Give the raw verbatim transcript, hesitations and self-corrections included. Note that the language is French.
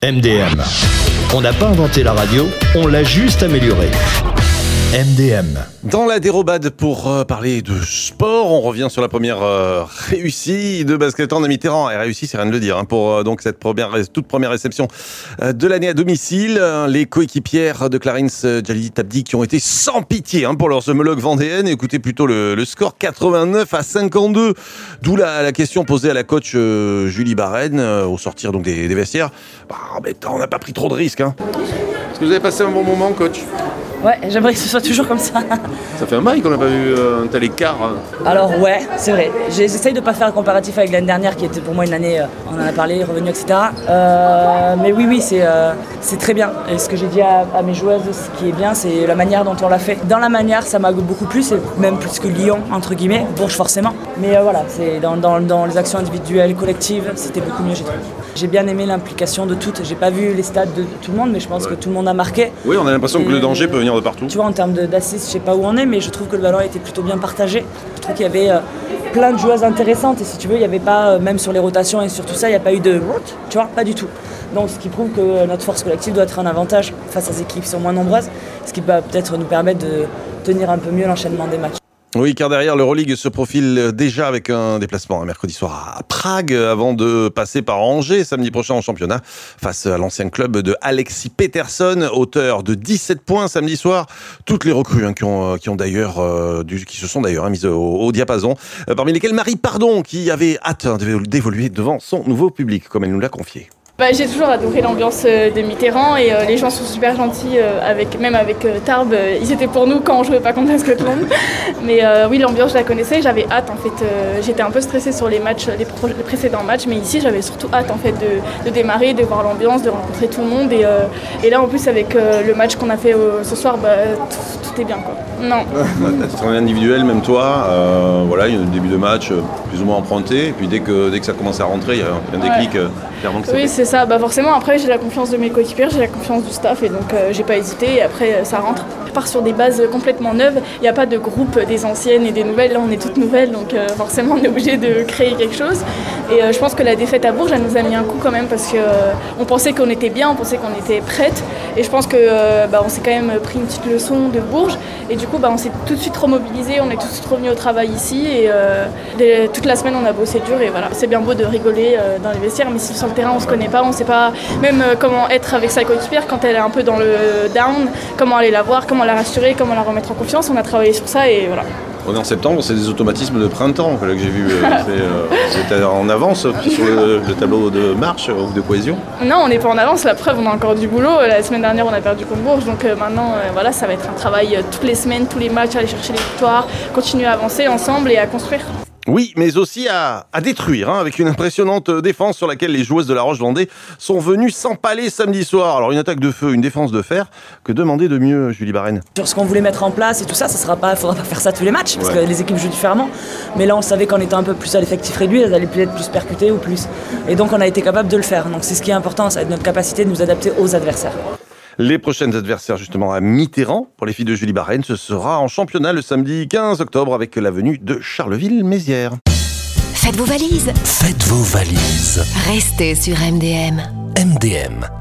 M D M. On n'a pas inventé la radio, on l'a juste améliorée. M D M. Dans la dérobade pour euh, parler de sport, on revient sur la première euh, réussite de basket en Mitterrand. Et réussi, c'est rien de le dire, hein, pour euh, donc cette première, toute première réception euh, de l'année à domicile. Euh, les coéquipières de Clarence euh, Jalidi Tabdi qui ont été sans pitié hein, pour leurs homologues vendéennes. Écoutez plutôt le, le score quatre-vingt-neuf à cinquante-deux. D'où la, la question posée à la coach euh, Julie Barène euh, au sortir donc des, des vestiaires. Bah, mais on n'a pas pris trop de risques. Hein. Est-ce que vous avez passé un bon moment, coach ? Ouais, j'aimerais que ce soit toujours comme ça. Ça fait un bail qu'on n'a pas vu euh, un tel écart. Hein. Alors ouais, c'est vrai. J'essaye de ne pas faire un comparatif avec l'année dernière qui était pour moi une année, euh, on en a parlé, revenu, et cetera. Euh, mais oui, oui, c'est, euh, c'est très bien. Et ce que j'ai dit à, à mes joueuses, ce qui est bien, c'est la manière dont on l'a fait. Dans la manière, ça m'a beaucoup plu, et même plus que Lyon, entre guillemets, Bourges forcément. Mais euh, voilà, c'est dans, dans, dans les actions individuelles, collectives, c'était beaucoup mieux, j'ai trouvé. J'ai bien aimé l'implication de toutes. J'ai pas vu les stats de tout le monde, mais je pense ouais. que tout le monde a marqué. Oui, on a l'impression et que le danger peut venir de partout. Tu vois, en termes d'assists, je sais pas où on est, mais je trouve que le ballon était plutôt bien partagé. Je trouve qu'il y avait euh, plein de joueuses intéressantes. Et si tu veux, il n'y avait pas, euh, même sur les rotations et sur tout ça, il n'y a pas eu de... Tu vois, pas du tout. Donc, ce qui prouve que notre force collective doit être un avantage face à des équipes qui sont moins nombreuses, ce qui va peut-être nous permettre de tenir un peu mieux l'enchaînement des matchs. Oui, car derrière, l'Euroleague se profile déjà avec un déplacement un mercredi soir à Prague avant de passer par Angers samedi prochain en championnat face à l'ancien club de Alexis Peterson, auteur de dix-sept points samedi soir. Toutes les recrues hein, qui ont qui ont d'ailleurs euh, du, qui se sont d'ailleurs hein, mises au, au diapason. Euh, parmi lesquelles Marie Pardon qui avait hâte hein, d'évoluer devant son nouveau public, comme elle nous l'a confié. Bah, j'ai toujours adoré l'ambiance de Mitterrand et euh, les gens sont super gentils, euh, avec, même avec euh, Tarbes, euh, ils étaient pour nous quand on jouait pas contre la Scotland. Mais euh, oui, l'ambiance je la connaissais, j'avais hâte en fait, euh, j'étais un peu stressée sur les matchs, les, pro- les précédents matchs, mais ici j'avais surtout hâte en fait de, de démarrer, de voir l'ambiance, de rencontrer tout le monde et, euh, et là en plus avec euh, le match qu'on a fait euh, ce soir, bah, tout, tout est bien quoi. Non. C'est un individuel, même toi, euh, voilà, il y a un début de match euh, plus ou moins emprunté, et puis dès que, dès que ça commence à rentrer, il y a un déclic. Ouais. Euh, clairement que oui, c'est ça. Bah forcément, après, j'ai la confiance de mes coéquipiers, j'ai la confiance du staff et donc euh, j'ai pas hésité et après, euh, ça rentre. Je pars sur des bases complètement neuves. Il n'y a pas de groupe des anciennes et des nouvelles. Là, on est toutes nouvelles, donc euh, forcément, on est obligé de créer quelque chose. Et euh, je pense que la défaite à Bourges, elle nous a mis un coup quand même parce qu'on euh, pensait qu'on était bien, on pensait qu'on était prête. Et je pense qu'on euh, bah, s'est quand même pris une petite leçon de Bourges. Et du coup, bah, on s'est tout de suite remobilisé, on est tout de suite revenu au travail ici. Et euh, les, toute la semaine, on a bossé dur. Et voilà, c'est bien beau de rigoler euh, dans les vestiaires, mais si sur le terrain, on se connaît pas, on sait pas même euh, comment être avec sa coéquipière quand elle est un peu dans le down, comment aller la voir, comment la rassurer, comment la remettre en confiance. On a travaillé sur ça et voilà. On est en septembre, c'est des automatismes de printemps que, là, que j'ai vu. Euh, vous êtes en avance sur le, le tableau de marche ou de cohésion ? Non, on n'est pas en avance. La preuve, on a encore du boulot. La semaine dernière, on a perdu contre Bourges. Donc euh, maintenant, euh, voilà, ça va être un travail euh, toutes les semaines, tous les matchs, aller chercher les victoires, continuer à avancer ensemble et à construire. Oui, mais aussi à, à détruire, hein, avec une impressionnante défense sur laquelle les joueuses de la Roche-Vendée sont venues s'empaler samedi soir. Alors une attaque de feu, une défense de fer, que demander de mieux, Julie Barène ? Sur ce qu'on voulait mettre en place et tout ça, ça sera pas, faudra pas faire ça tous les matchs, parce ouais. que les équipes jouent différemment. Mais là, on savait qu'en étant un peu plus à l'effectif réduit, elles allaient peut-être plus percutées ou plus. Et donc on a été capable de le faire. Donc c'est ce qui est important, c'est notre capacité de nous adapter aux adversaires. Les prochaines adversaires justement à Mitterrand pour les filles de Julie Barène, ce sera en championnat le samedi quinze octobre avec la venue de Charleville-Mézières. Faites vos valises. Faites vos valises. Restez sur M D M. M D M,